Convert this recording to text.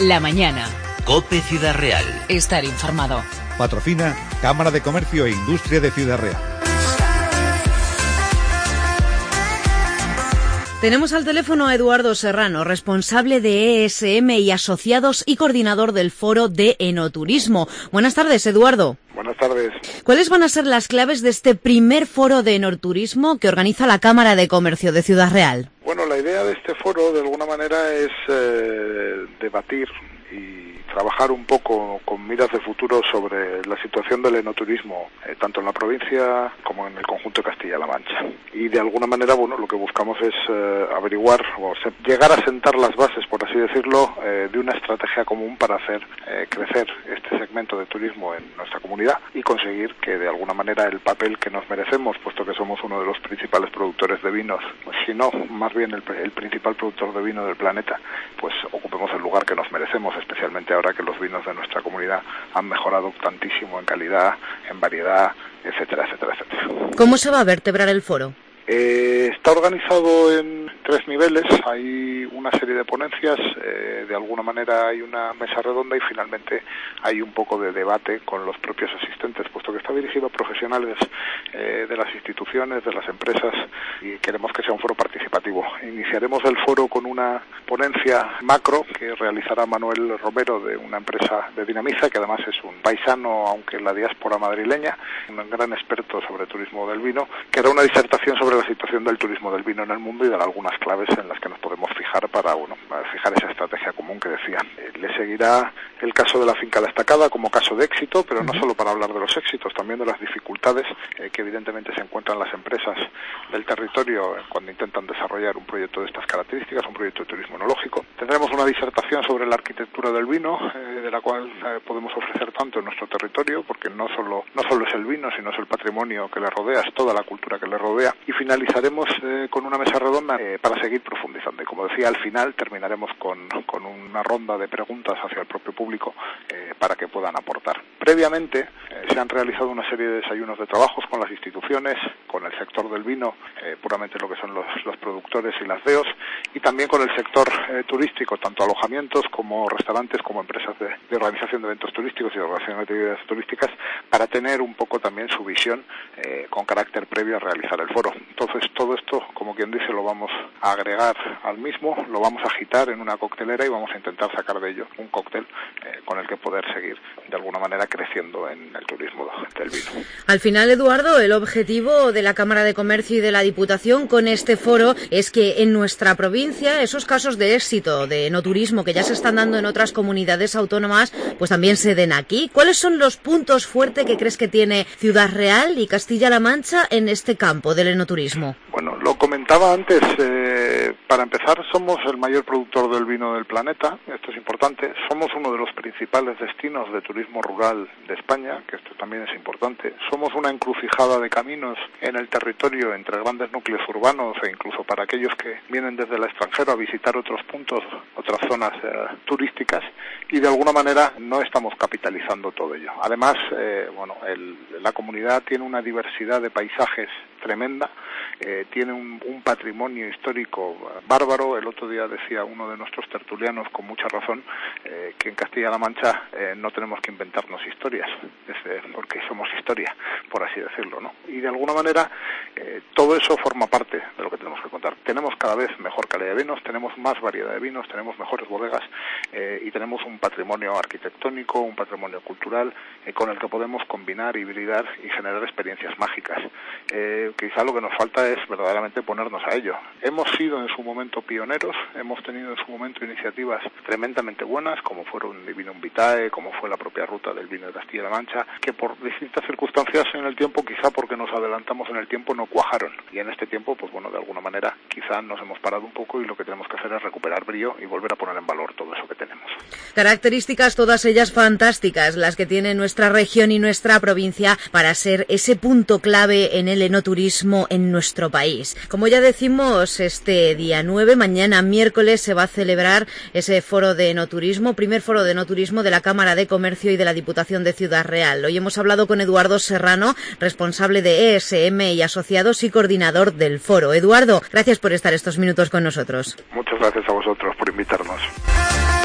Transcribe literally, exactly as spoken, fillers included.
La mañana. COPE Ciudad Real. Estar informado. Patrocina Cámara de Comercio e Industria de Ciudad Real. Tenemos al teléfono a Eduardo Serrano, responsable de E S M y Asociados y coordinador del Foro de Enoturismo. Buenas tardes, Eduardo. Buenas tardes. ¿Cuáles van a ser las claves de este primer foro de enoturismo que organiza la Cámara de Comercio de Ciudad Real? Bueno, la idea de este foro, de alguna manera, es eh, debatir y trabajar un poco con miras de futuro sobre la situación del enoturismo, eh, tanto en la provincia como en el conjunto de Castilla-La Mancha. Y de alguna manera, bueno, lo que buscamos es eh, averiguar o se, llegar a sentar las bases, por así decirlo, eh, de una estrategia común para hacer eh, crecer este segmento de turismo en nuestra comunidad y conseguir que de alguna manera el papel que nos merecemos, puesto que somos uno de los principales productores de vinos, pues si no, más bien el, el principal productor de vino del planeta, pues ocupemos el lugar que nos merecemos, especialmente ahora que los vinos de nuestra comunidad han mejorado tantísimo en calidad, en variedad, etcétera, etcétera, etcétera. ¿Cómo se va a vertebrar el foro? Eh, está organizado en tres niveles, hay una serie de ponencias, eh, de alguna manera hay una mesa redonda y finalmente hay un poco de debate con los propios asistentes, puesto que está dirigido a profesionales eh, de las instituciones, de las empresas, y queremos que sea un foro participativo. Iniciaremos el foro con una ponencia macro que realizará Manuel Romero, de una empresa de Dinamiza, que además es un paisano, aunque en la diáspora madrileña, un gran experto sobre turismo del vino, que hará una disertación sobre la situación del turismo del vino en el mundo y dar algunas claves en las que nos podemos fijar para, bueno, para fijar esa estrategia común que decía. Eh, le seguirá el caso de la finca La Estacada como caso de éxito, pero no solo para hablar de los éxitos, también de las dificultades eh, que evidentemente se encuentran las empresas del territorio cuando intentan desarrollar un proyecto de estas características, un proyecto de turismo enológico. Tendremos una disertación sobre la arquitectura del vino, eh, de la cual eh, podemos ofrecer tanto en nuestro territorio, porque no solo, no solo es el vino, sino es el patrimonio que le rodea, es toda la cultura que le rodea. Y finalizaremos eh, con una mesa redonda eh, para seguir profundizando. Y como decía, al final terminaremos con, con una ronda de preguntas hacia el propio público eh, para que puedan aportar. Previamente eh, se han realizado una serie de desayunos de trabajos con las instituciones, con el sector del vino, eh, puramente lo que son los, los productores y las D E Os, y también con el sector eh, turístico, tanto alojamientos como restaurantes, como empresas de, de organización de eventos turísticos y de organización de actividades turísticas, para tener un poco también su visión eh, con carácter previo a realizar el foro. Entonces todo esto, como quien dice, lo vamos a agregar al mismo, lo vamos a agitar en una coctelera y vamos a intentar sacar de ello un cóctel eh, con el que poder seguir de alguna manera creciendo en el turismo del vino. Al final, Eduardo, el objetivo de la Cámara de Comercio y de la Diputación con este foro es que en nuestra provincia esos casos de éxito de enoturismo que ya se están dando en otras comunidades autónomas, pues también se den aquí. ¿Cuáles son los puntos fuertes que crees que tiene Ciudad Real y Castilla-La Mancha en este campo del enoturismo? Bueno, lo comentaba antes, eh, para empezar somos el mayor productor del vino del planeta, esto es importante, somos uno de los principales destinos de turismo rural de España, que esto también es importante, somos una encrucijada de caminos en el territorio entre grandes núcleos urbanos e incluso para aquellos que vienen desde el extranjero a visitar otros puntos, otras zonas eh, turísticas, y de alguna manera no estamos capitalizando todo ello. Además, eh, bueno, el, la comunidad tiene una diversidad de paisajes tremenda, eh, tiene un, un patrimonio histórico bárbaro. El otro día decía uno de nuestros tertulianos con mucha razón eh, que en Castilla-La Mancha eh, no tenemos que inventarnos historias, es, eh, porque somos historia, por así decirlo, ¿no? Y de alguna manera eh, todo eso forma parte de lo que tenemos que contar. Tenemos cada vez mejor calidad de vinos, tenemos más variedad de vinos, tenemos mejores bodegas eh, y tenemos un patrimonio arquitectónico, un patrimonio cultural eh, con el que podemos combinar, hibridar y generar experiencias mágicas. Eh, quizá lo que nos falta es verdaderamente ponernos a ello. Hemos sido en su momento pioneros, hemos tenido en su momento iniciativas tremendamente buenas, como fueron Divinum Vitae, como fue la propia ruta del vino de Castilla-La Mancha, que por distintas circunstancias en el tiempo, quizá porque nos adelantamos en el tiempo, no cuajaron. Y en este tiempo, pues bueno, de alguna manera, quizá nos hemos parado un poco y lo que tenemos que hacer es recuperar brío y volver a poner en valor todo eso que tenemos. Características todas ellas fantásticas, las que tiene nuestra región y nuestra provincia para ser ese punto clave en el enoturismo en nuestro país. Como ya decimos, este día nueve, mañana miércoles, se va a celebrar ese foro de enoturismo, primer foro de enoturismo de la Cámara de Comercio y de la Diputación de Ciudad Real. Hoy hemos hablado con Eduardo Serrano, responsable de E S M y Asociados y coordinador del foro. Eduardo, gracias por estar estos minutos con nosotros. Muchas gracias a vosotros por invitarnos.